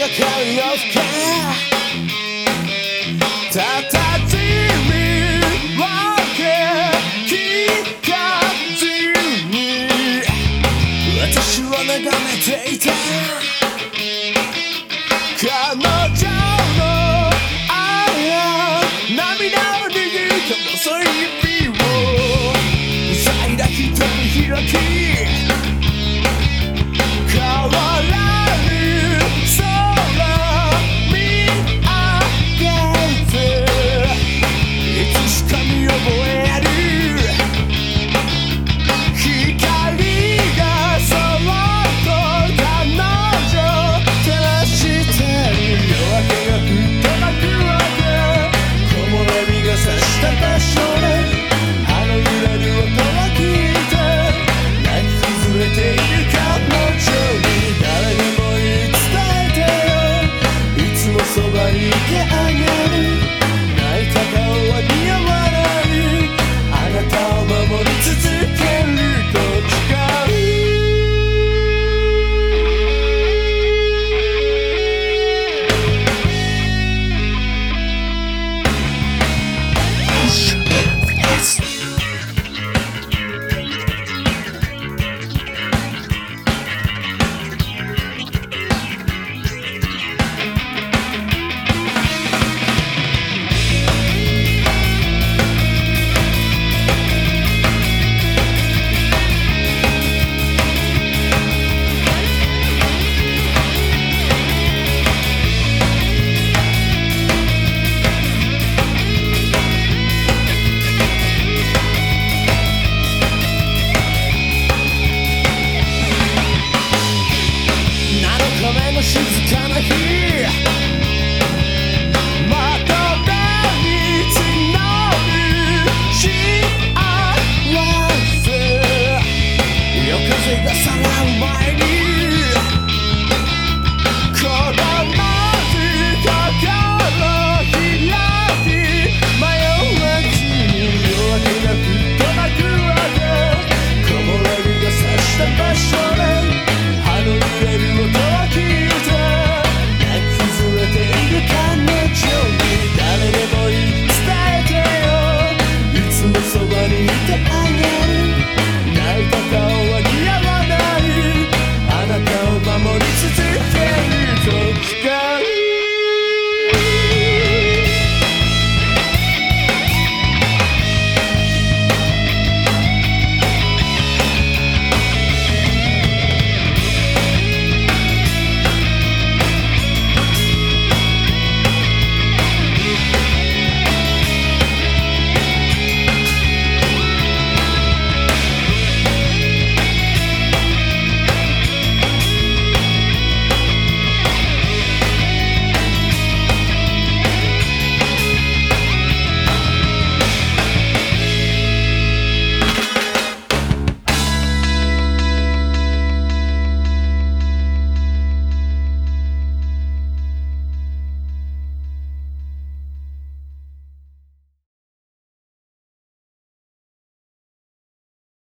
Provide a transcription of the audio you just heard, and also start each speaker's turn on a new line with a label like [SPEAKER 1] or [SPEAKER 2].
[SPEAKER 1] がかりを吹け佇み分け聞かずに私は眺めていた彼女の愛や涙を握った細い指を塞いだ瞳開き変わらぬ空見上げていつしか見覚えある光がそっと彼女照らしてる夜明けが降って幕開け木漏れ日が差した場所であの揺れる音を聞いて泣き崩れている彼女に誰にも言い伝えてよいつもそばにいてあげる泣いた顔は似合わないあなたを守り続けると誓う静かな日